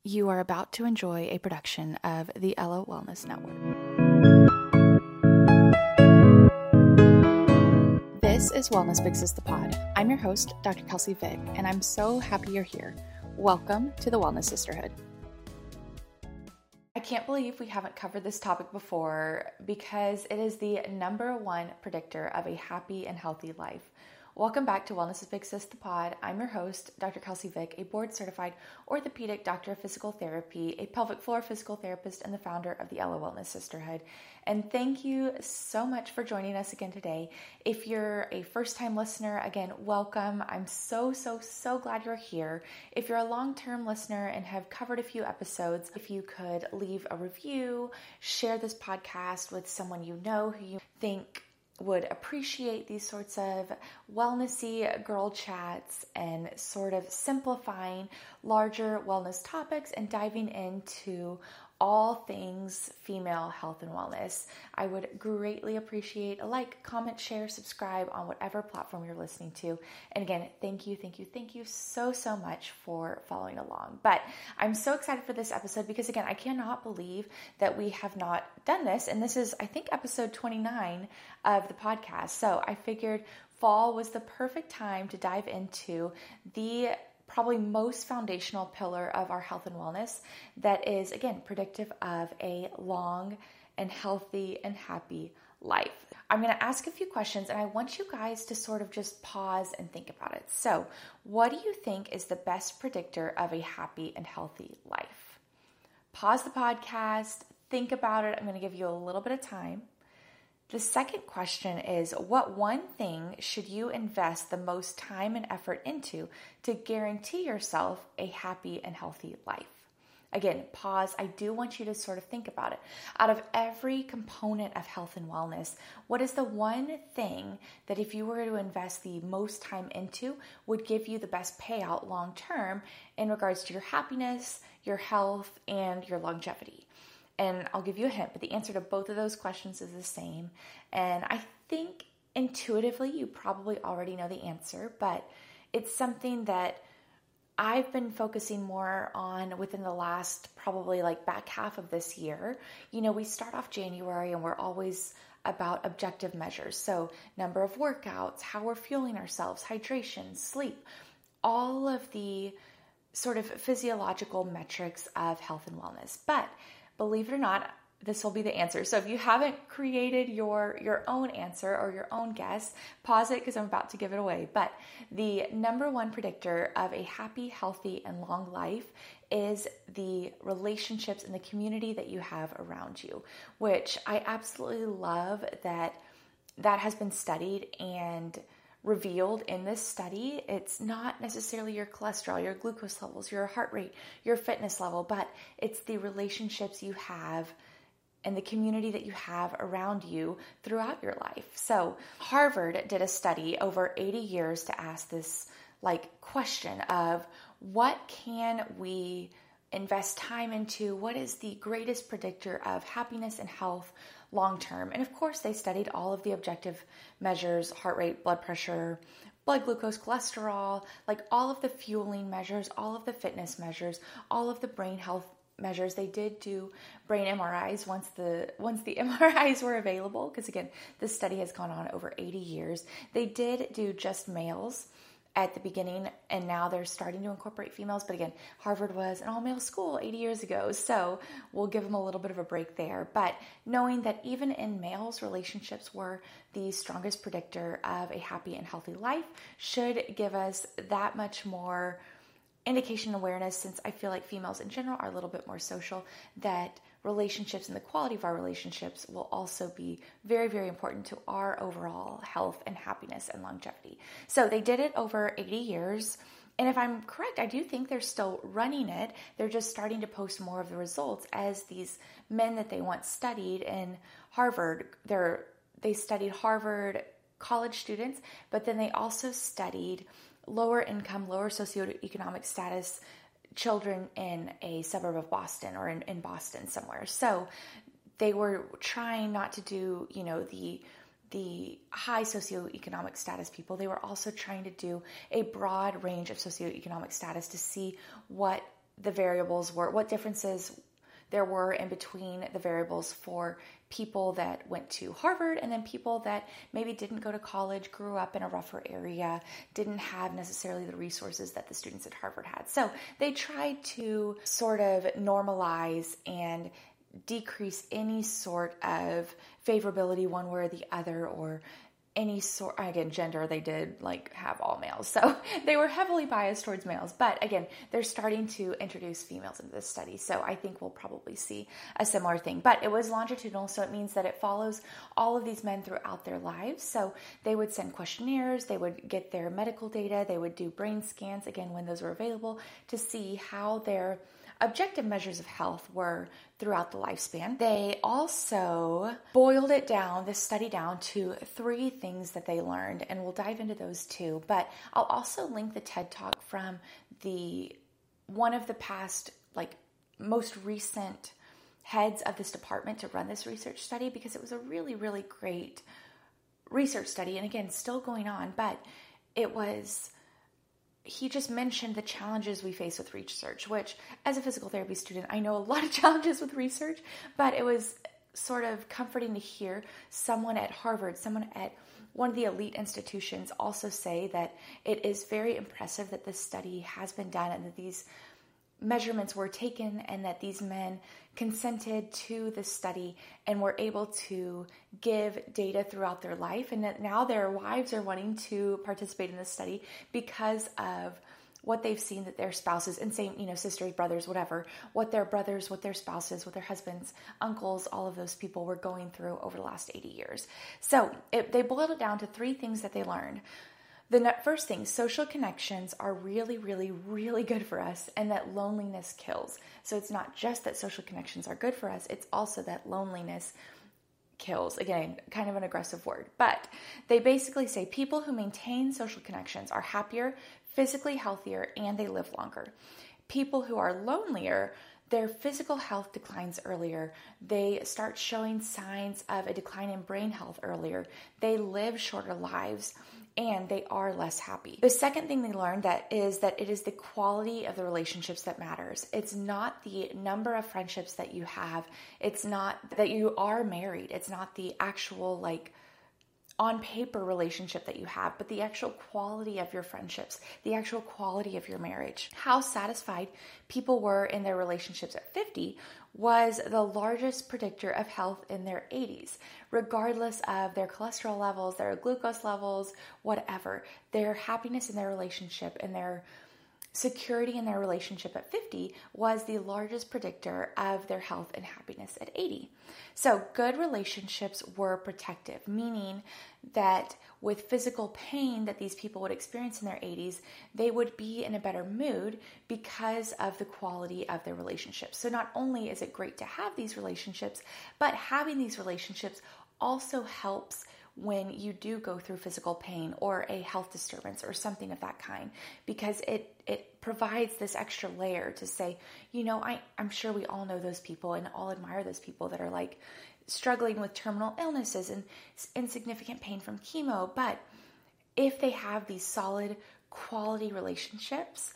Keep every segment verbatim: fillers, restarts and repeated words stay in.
You are about to enjoy a production of the Ella Wellness Network. This is Wellness Fixes the Pod. I'm your host, Doctor Kelsey Vick, and I'm so happy you're here. Welcome to the Wellness Sisterhood. I can't believe we haven't covered this topic before because it is the number one predictor of a happy and healthy life. Welcome back to Wellness Fixes the Pod. I'm your host, Doctor Kelsey Vick, a board-certified orthopedic doctor of physical therapy, a pelvic floor physical therapist, and the founder of the Ella Wellness Sisterhood. And thank you so much for joining us again today. If you're a first-time listener, again, welcome. I'm so, so, so glad you're here. If you're a long-term listener and have covered a few episodes, if you could leave a review, share this podcast with someone you know who you think would appreciate these sorts of wellnessy girl chats and sort of simplifying larger wellness topics and diving into all things female health and wellness. I would greatly appreciate a like, comment, share, subscribe on whatever platform you're listening to. And again, thank you, thank you, thank you so, so much for following along. But I'm so excited for this episode because again, I cannot believe that we have not done this. And this is, I think, episode twenty-nine of the podcast. So I figured fall was the perfect time to dive into the probably most foundational pillar of our health and wellness that is, again, predictive of a long and healthy and happy life. I'm going to ask a few questions and I want you guys to sort of just pause and think about it. So, what do you think is the best predictor of a happy and healthy life? Pause the podcast, think about it. I'm going to give you a little bit of time. The second question is, what one thing should you invest the most time and effort into to guarantee yourself a happy and healthy life? Again, pause. I do want you to sort of think about it. Out of every component of health and wellness, what is the one thing that if you were to invest the most time into would give you the best payout long term in regards to your happiness, your health, and your longevity? And I'll give you a hint, but the answer to both of those questions is the same. And I think intuitively you probably already know the answer, but it's something that I've been focusing more on within the last probably like back half of this year. You know, we start off January and we're always about objective measures. So number of workouts, how we're fueling ourselves, hydration, sleep, all of the sort of physiological metrics of health and wellness. But believe it or not, this will be the answer. So if you haven't created your, your own answer or your own guess, pause it because I'm about to give it away. But the number one predictor of a happy, healthy, and long life is the relationships and the community that you have around you, which I absolutely love that that has been studied and revealed in this study. It's not necessarily your cholesterol, your glucose levels, your heart rate, your fitness level, but it's the relationships you have and the community that you have around you throughout your life. So Harvard did a study over eighty years to ask this like question of what can we invest time into? What is the greatest predictor of happiness and health long term? And of course, they studied all of the objective measures, heart rate, blood pressure, blood glucose, cholesterol, like all of the fueling measures, all of the fitness measures, all of the brain health measures. They did do brain M R Is once the once the M R Is were available, because again, this study has gone on over eighty years. They did do just males at the beginning, and now they're starting to incorporate females. But again, Harvard was an all-male school eighty years ago, so we'll give them a little bit of a break there. But knowing that even in males, relationships were the strongest predictor of a happy and healthy life should give us that much more indication and awareness, since I feel like females in general are a little bit more social, that relationships and the quality of our relationships will also be very, very important to our overall health and happiness and longevity. So they did it over eighty years. And if I'm correct, I do think they're still running it. They're just starting to post more of the results as these men that they once studied in Harvard. They're, they studied Harvard college students, but then they also studied lower income, lower socioeconomic status children in a suburb of Boston or in, in Boston somewhere. So they were trying not to do, you know, the the high socioeconomic status people. They were also trying to do a broad range of socioeconomic status to see what the variables were, what differences there were in between the variables for people that went to Harvard and then people that maybe didn't go to college, grew up in a rougher area, didn't have necessarily the resources that the students at Harvard had. So they tried to sort of normalize and decrease any sort of favorability one way or the other, or any sort, again, gender, they did like have all males. So they were heavily biased towards males. But again, they're starting to introduce females into this study. So I think we'll probably see a similar thing. But it was longitudinal, so it means that it follows all of these men throughout their lives. So they would send questionnaires, they would get their medical data, they would do brain scans, again, when those were available, to see how their objective measures of health were throughout the lifespan. They also boiled it down, this study down, to three things that they learned, and we'll dive into those too. But I'll also link the TED Talk from the one of the past, like most recent heads of this department to run this research study, because it was a really, really great research study. And again, still going on, but it was... he just mentioned the challenges we face with research, which as a physical therapy student, I know a lot of challenges with research, but it was sort of comforting to hear someone at Harvard, someone at one of the elite institutions also say that it is very impressive that this study has been done and that these measurements were taken and that these men consented to the study and were able to give data throughout their life, and that now their wives are wanting to participate in this study because of what they've seen that their spouses, and same, you know, sisters, brothers, whatever, what their brothers, what their spouses, what their husbands, uncles, all of those people were going through over the last eighty years. So it, they boiled it down to three things that they learned. The first thing, social connections are really, really, really good for us, and that loneliness kills. So it's not just that social connections are good for us, it's also that loneliness kills. Again, kind of an aggressive word, but they basically say people who maintain social connections are happier, physically healthier, and they live longer. People who are lonelier, their physical health declines earlier. They start showing signs of a decline in brain health earlier. They live shorter lives, and they are less happy. The second thing they learned that is that it is the quality of the relationships that matters. It's not the number of friendships that you have. It's not that you are married. It's not the actual like on paper relationship that you have, but the actual quality of your friendships, the actual quality of your marriage. How satisfied people were in their relationships at fifty was the largest predictor of health in their eighties, regardless of their cholesterol levels, their glucose levels, whatever. Their happiness in their relationship and their security in their relationship at fifty was the largest predictor of their health and happiness at eighty. So good relationships were protective, meaning that with physical pain that these people would experience in their eighties, they would be in a better mood because of the quality of their relationships. So not only is it great to have these relationships, but having these relationships also helps when you do go through physical pain or a health disturbance or something of that kind, because it it provides this extra layer to say, you know, I, I'm sure we all know those people and all admire those people that are like struggling with terminal illnesses and insignificant pain from chemo. But if they have these solid quality relationships,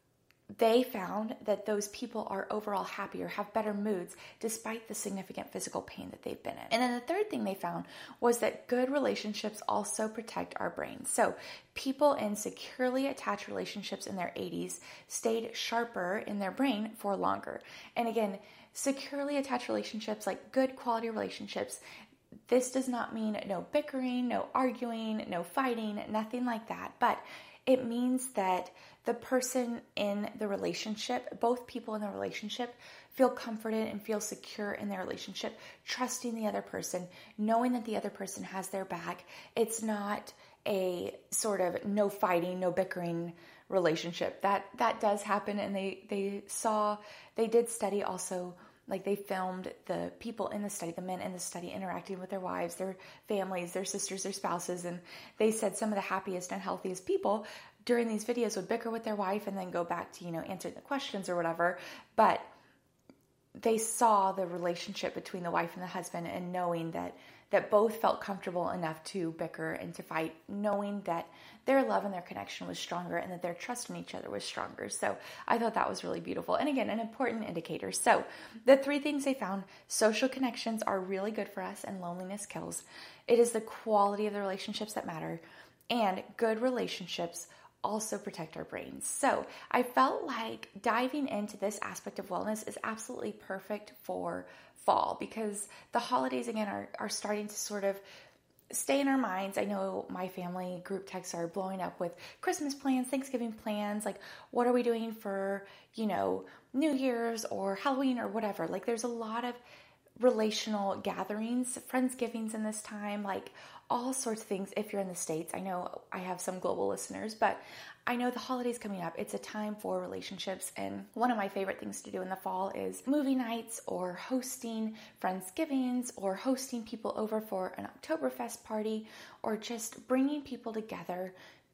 they found that those people are overall happier, have better moods, despite the significant physical pain that they've been in. And then the third thing they found was that good relationships also protect our brains. So people in securely attached relationships in their eighties stayed sharper in their brain for longer. And again, securely attached relationships, like good quality relationships, this does not mean no bickering, no arguing, no fighting, nothing like that. But it means that the person in the relationship, both people in the relationship, feel comforted and feel secure in their relationship, trusting the other person, knowing that the other person has their back. It's not a sort of no fighting, no bickering relationship. That that does happen, and they, they saw, they did study also, like they filmed the people in the study, the men in the study interacting with their wives, their families, their sisters, their spouses, and they said some of the happiest and healthiest people during these videos would bicker with their wife and then go back to, you know, answering the questions or whatever. But they saw the relationship between the wife and the husband and knowing that that both felt comfortable enough to bicker and to fight, knowing that their love and their connection was stronger and that their trust in each other was stronger. So I thought that was really beautiful. And again, an important indicator. So the three things they found: social connections are really good for us and loneliness kills. It is the quality of the relationships that matter, and good relationships also protect our brains. So I felt like diving into this aspect of wellness is absolutely perfect for fall, because the holidays again are, are starting to sort of stay in our minds. I know my family group texts are blowing up with Christmas plans, Thanksgiving plans, like what are we doing for, you know, New Year's or Halloween or whatever. Like there's a lot of relational gatherings, Friendsgivings in this time, like all sorts of things. If you're in the States, I know I have some global listeners, but I know the holidays coming up, it's a time for relationships. And one of my favorite things to do in the fall is movie nights or hosting Friendsgivings or hosting people over for an Oktoberfest party, or just bringing people together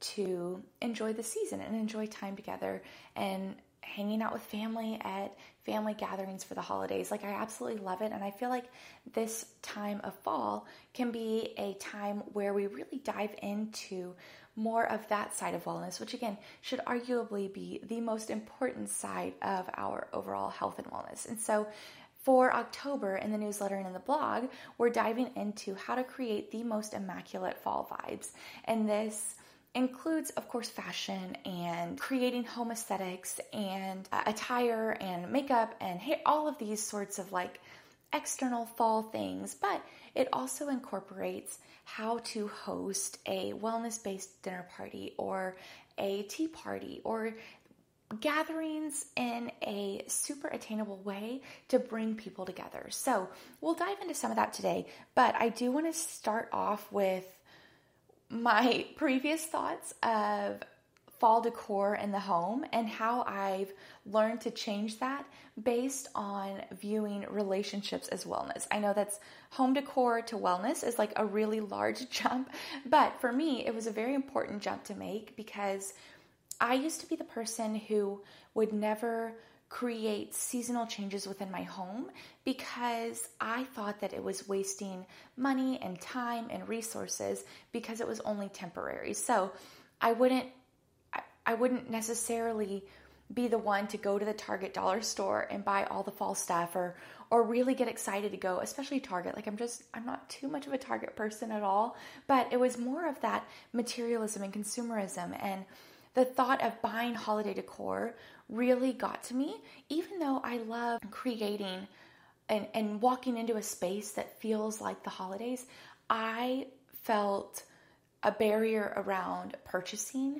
to enjoy the season and enjoy time together and hanging out with family at family gatherings for the holidays. Like I absolutely love it. And I feel like this time of fall can be a time where we really dive into more of that side of wellness, which again, should arguably be the most important side of our overall health and wellness. And so for October in the newsletter and in the blog, we're diving into how to create the most immaculate fall vibes. And this includes, of course, fashion and creating home aesthetics and uh, attire and makeup and hair, all of these sorts of like external fall things. But it also incorporates how to host a wellness-based dinner party or a tea party or gatherings in a super attainable way to bring people together. So we'll dive into some of that today, but I do want to start off with my previous thoughts of fall decor in the home and how I've learned to change that based on viewing relationships as wellness. I know that's home decor to wellness is like a really large jump, but for me, it was a very important jump to make because I used to be the person who would never create seasonal changes within my home because I thought that it was wasting money and time and resources because it was only temporary. So I wouldn't I wouldn't necessarily be the one to go to the Target dollar store and buy all the fall stuff or or really get excited to go, especially Target. Like I'm just, I'm not too much of a Target person at all, but it was more of that materialism and consumerism, and the thought of buying holiday decor really got to me, even though I love creating and, and walking into a space that feels like the holidays. I felt a barrier around purchasing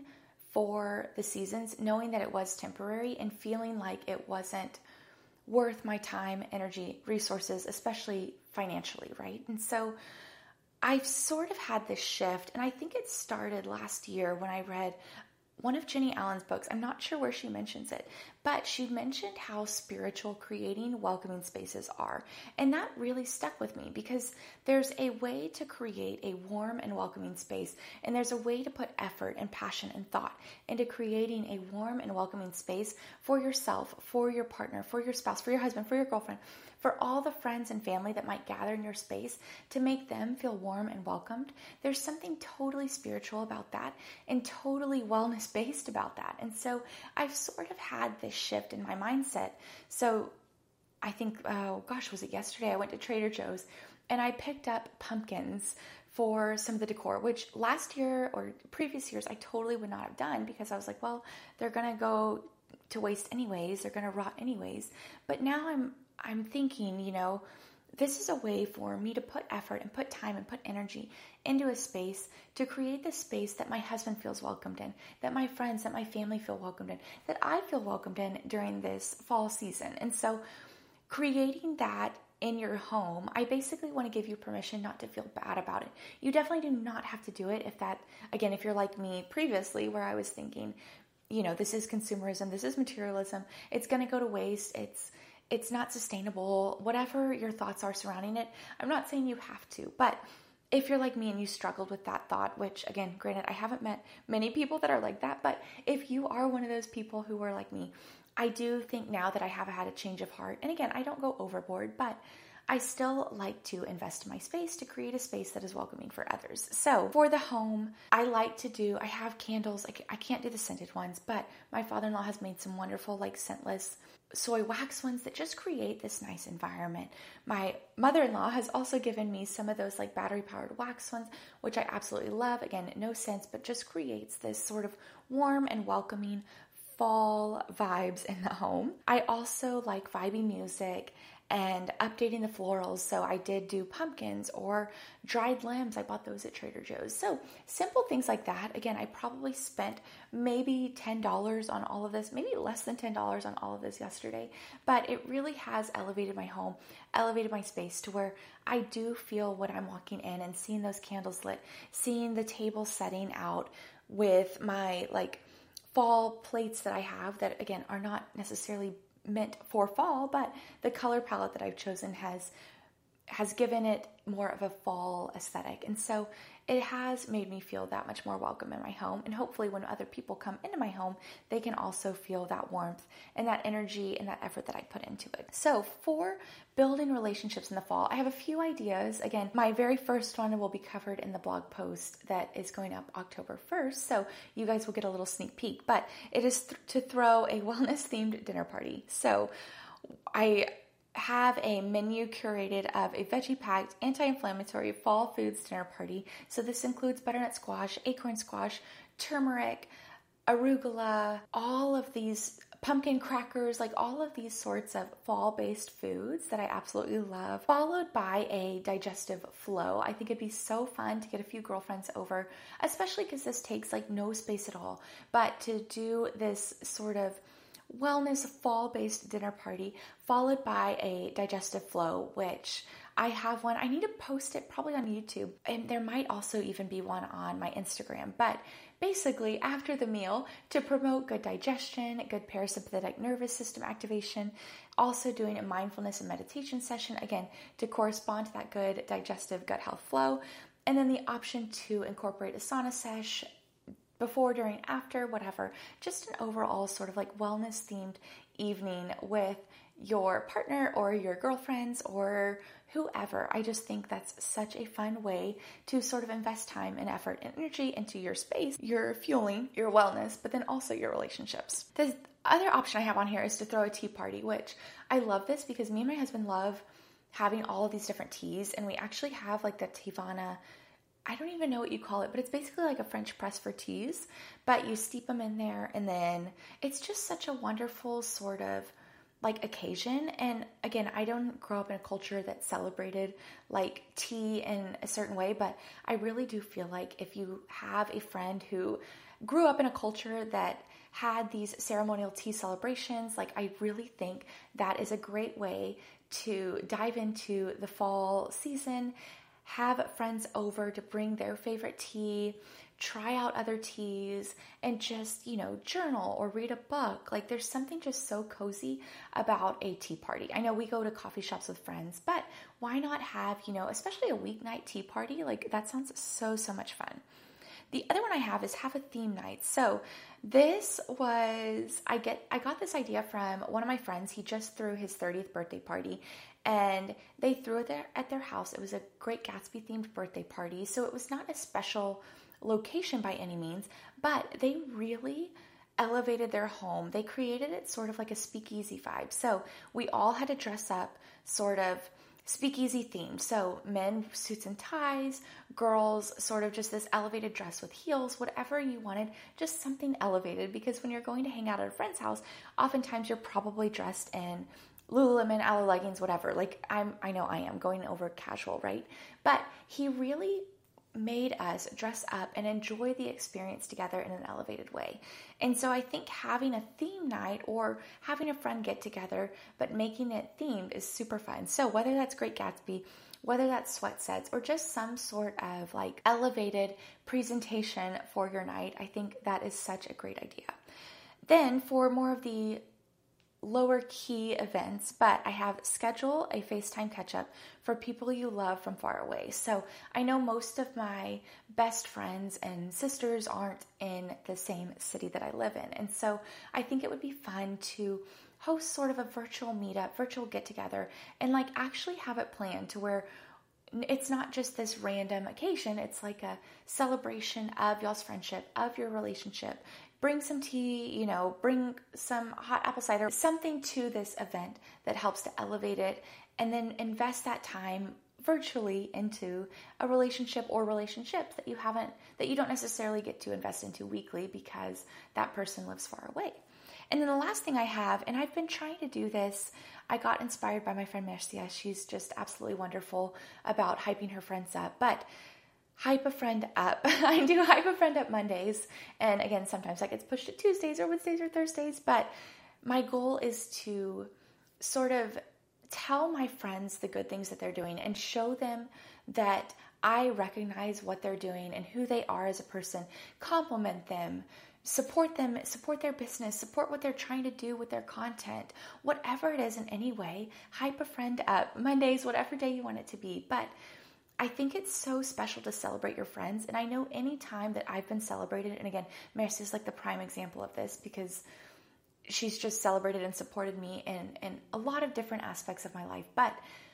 for the seasons, knowing that it was temporary and feeling like it wasn't worth my time, energy, resources, especially financially, right? And so I've sort of had this shift, and I think it started last year when I read one of Jenny Allen's books. I'm not sure where she mentions it, but she mentioned how spiritual creating welcoming spaces are. And that really stuck with me because there's a way to create a warm and welcoming space. And there's a way to put effort and passion and thought into creating a warm and welcoming space for yourself, for your partner, for your spouse, for your husband, for your girlfriend, for all the friends and family that might gather in your space, to make them feel warm and welcomed. There's something totally spiritual about that and totally wellness based about that. And so I've sort of had this shift in my mindset. So I think, oh gosh, was it yesterday? I went to Trader Joe's and I picked up pumpkins for some of the decor, which last year or previous years I totally would not have done because I was like, well, they're going to go to waste anyways. They're going to rot anyways. But now I'm I'm thinking, you know, this is a way for me to put effort and put time and put energy into a space to create the space that my husband feels welcomed in, that my friends, that my family feel welcomed in, that I feel welcomed in during this fall season. And so creating that in your home, I basically want to give you permission not to feel bad about it. You definitely do not have to do it if that, again, if you're like me previously where I was thinking, you know, this is consumerism, this is materialism, it's going to go to waste, it's It's not sustainable, whatever your thoughts are surrounding it. I'm not saying you have to, but if you're like me and you struggled with that thought, which again, granted, I haven't met many people that are like that, but if you are one of those people who are like me, I do think now that I have had a change of heart, and again, I don't go overboard, but I still like to invest in my space to create a space that is welcoming for others. So for the home, I like to do, I have candles. I, I can't do the scented ones, but my father-in-law has made some wonderful like scentless soy wax ones that just create this nice environment. My mother-in-law has also given me some of those like battery powered wax ones, which I absolutely love. Again, no scents, but just creates this sort of warm and welcoming fall vibes in the home. I also like vibey music and updating the florals. So I did do pumpkins or dried limbs. I bought those at Trader Joe's. So simple things like that. Again, I probably spent maybe ten dollars on all of this, maybe less than ten dollars on all of this yesterday, but it really has elevated my home, elevated my space to where I do feel when I'm walking in and seeing those candles lit, seeing the table setting out with my like fall plates that I have that again are not necessarily meant for fall, but the color palette that I've chosen has has given it more of a fall aesthetic. And so it has made me feel that much more welcome in my home. And hopefully when other people come into my home, they can also feel that warmth and that energy and that effort that I put into it. So for building relationships in the fall, I have a few ideas. Again, my very first one will be covered in the blog post that is going up October first. So you guys will get a little sneak peek, but it is th- to throw a wellness themed dinner party. So I have a menu curated of a veggie-packed, anti-inflammatory fall foods dinner party. So this includes butternut squash, acorn squash, turmeric, arugula, all of these pumpkin crackers, like all of these sorts of fall-based foods that I absolutely love, followed by a digestive flow. I think it'd be so fun to get a few girlfriends over, especially because this takes like no space at all, but to do this sort of wellness fall-based dinner party followed by a digestive flow, which I have one. I need to post it probably on YouTube, and there might also even be one on my Instagram. But basically, after the meal, to promote good digestion, good parasympathetic nervous system activation, also doing a mindfulness and meditation session, again, to correspond to that good digestive gut health flow, and then the option to incorporate a sauna sesh before, during, after, whatever. Just an overall sort of like wellness themed evening with your partner or your girlfriends or whoever. I just think that's such a fun way to sort of invest time and effort and energy into your space. You're fueling your wellness, but then also your relationships. The other option I have on here is to throw a tea party, which I love this because me and my husband love having all of these different teas, and we actually have like the Teavana, I don't even know what you call it, but it's basically like a French press for teas, but you steep them in there, and then it's just such a wonderful sort of like occasion. And again, I don't grow up in a culture that celebrated like tea in a certain way, but I really do feel like if you have a friend who grew up in a culture that had these ceremonial tea celebrations, like I really think that is a great way to dive into the fall season, have friends over to bring their favorite tea, try out other teas, and just, you know, journal or read a book. Like there's something just so cozy about a tea party. I know we go to coffee shops with friends, but why not have, you know, especially a weeknight tea party? Like that sounds so, so much fun. The other one I have is have a theme night. So this was, I get, I got this idea from one of my friends. He just threw his thirtieth birthday party, and they threw it there at their house. It was a Great Gatsby themed birthday party. So it was not a special location by any means, but they really elevated their home. They created it sort of like a speakeasy vibe. So we all had to dress up sort of speakeasy themed. So men, suits and ties, girls, sort of just this elevated dress with heels, whatever you wanted, just something elevated. Because when you're going to hang out at a friend's house, oftentimes you're probably dressed in Lululemon, Aloe leggings, whatever. Like I'm, I know I am going over casual, right? But he really made us dress up and enjoy the experience together in an elevated way. And so I think having a theme night or having a friend get together, but making it themed is super fun. So whether that's Great Gatsby, whether that's sweat sets, or just some sort of like elevated presentation for your night, I think that is such a great idea. Then for more of the lower key events, but I have schedule a FaceTime catch up for people you love from far away. So I know most of my best friends and sisters aren't in the same city that I live in. And so I think it would be fun to host sort of a virtual meetup, virtual get together, and like actually have it planned to where it's not just this random occasion. It's like a celebration of y'all's friendship, of your relationship. Bring some tea, you know, bring some hot apple cider, something to this event that helps to elevate it, and then invest that time virtually into a relationship or relationships that you haven't, that you don't necessarily get to invest into weekly because that person lives far away. And then the last thing I have, and I've been trying to do this, I got inspired by my friend Mercia. She's just absolutely wonderful about hyping her friends up, but hype a friend up. I do hype a friend up Mondays. And again, sometimes that gets pushed to Tuesdays or Wednesdays or Thursdays, but my goal is to sort of tell my friends the good things that they're doing and show them that I recognize what they're doing and who they are as a person, compliment them, support them, support their business, support what they're trying to do with their content, whatever it is in any way, hype a friend up, Mondays, whatever day you want it to be. But I think it's so special to celebrate your friends. And I know any time that I've been celebrated, and again, Mercy is like the prime example of this because she's just celebrated and supported me in, in a lot of different aspects of my life. But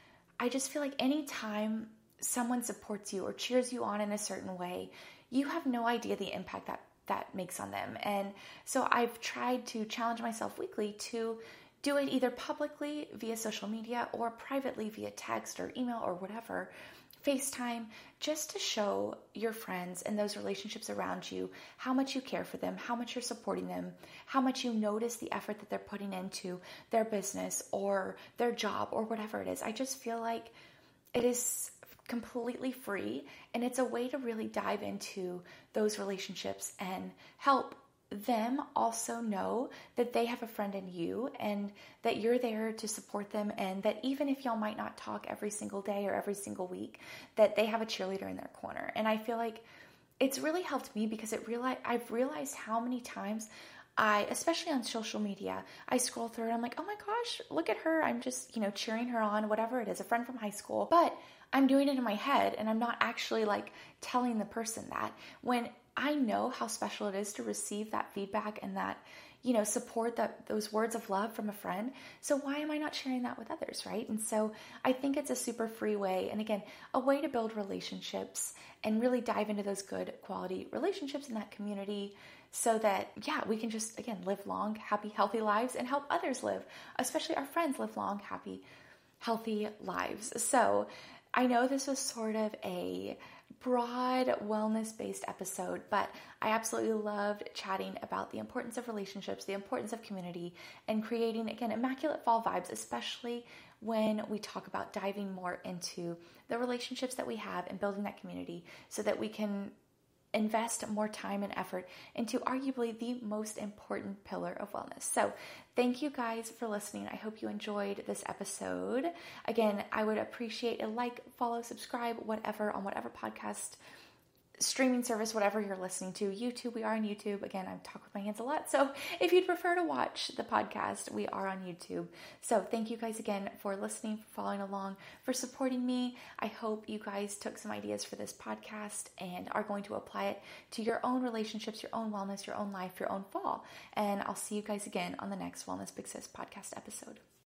I just feel like any time someone supports you or cheers you on in a certain way, you have no idea the impact that that makes on them. And so I've tried to challenge myself weekly to do it either publicly via social media or privately via text or email or whatever, FaceTime, just to show your friends and those relationships around you how much you care for them, how much you're supporting them, how much you notice the effort that they're putting into their business or their job or whatever it is. I just feel like it is completely free, and it's a way to really dive into those relationships and help them also know that they have a friend in you and that you're there to support them, and that even if y'all might not talk every single day or every single week, that they have a cheerleader in their corner. And I feel like it's really helped me because it reali- I've realized how many times I, especially on social media, I scroll through and I'm like, oh my gosh, look at her. I'm just, you know, cheering her on, whatever it is, a friend from high school. But I'm doing it in my head and I'm not actually like telling the person that, when I know how special it is to receive that feedback and that, you know, support, that those words of love from a friend. So why am I not sharing that with others, right? And so I think it's a super free way. And again, a way to build relationships and really dive into those good quality relationships in that community so that, yeah, we can just, again, live long, happy, healthy lives and help others live, especially our friends live long, happy, healthy lives. So I know this was sort of a broad wellness-based episode, but I absolutely loved chatting about the importance of relationships, the importance of community, and creating, again, immaculate fall vibes, especially when we talk about diving more into the relationships that we have and building that community so that we can invest more time and effort into arguably the most important pillar of wellness. So thank you guys for listening. I hope you enjoyed this episode. Again, I would appreciate a like, follow, subscribe, whatever, on whatever podcast streaming service, whatever you're listening to. YouTube, we are on YouTube. Again, I talk with my hands a lot. So if you'd prefer to watch the podcast, we are on YouTube. So thank you guys again for listening, for following along, for supporting me. I hope you guys took some ideas for this podcast and are going to apply it to your own relationships, your own wellness, your own life, your own fall. And I'll see you guys again on the next Wellness Big Sis podcast episode.